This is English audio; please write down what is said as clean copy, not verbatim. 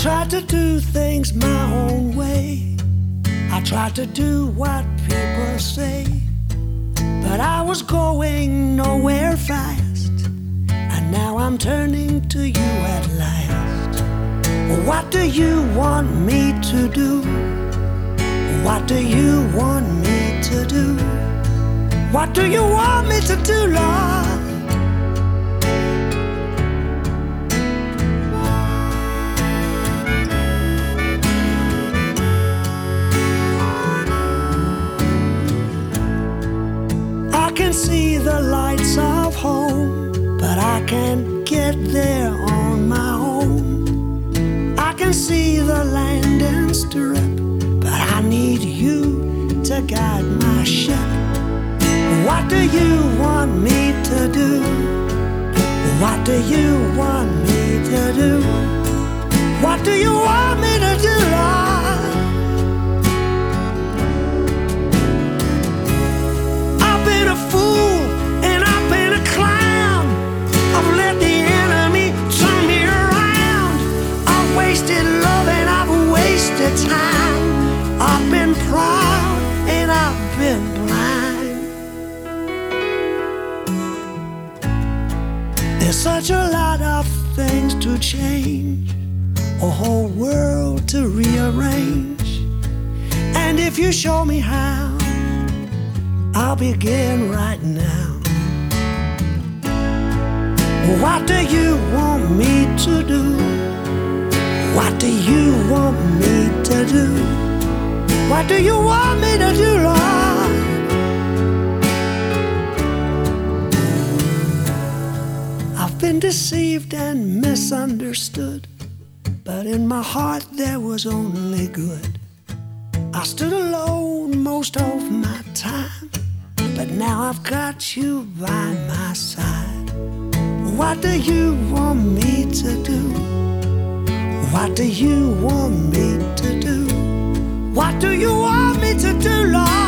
tried to do things my own way. I tried to do what people say, but I was going nowhere fast. And now I'm turning to you at last. What do you want me to do? What do you want me to do? What do you want me to do, Lord? I can see the lights of home, but I can't get there on my own. I can see the landing strip, but I need you to guide my ship. What do you want me to do? What do you want me to do? What do you want me to do, Lord? I've been a fool and I've been a clown. I've let the enemy turn me around. I've wasted love and I've wasted time. I've been proud and I've been blind. There's such a lot of things to change, a whole world to rearrange. And if you show me how, I'll begin right now. What do you want me to do? What do you want me to do? What do you want me to do, Lord? I've been deceived and misunderstood, but in my heart there was only good. I stood alone most of my time, but now I've got you by my side. What do you want me to do? What do you want me to do? What do you want me to do, Lord?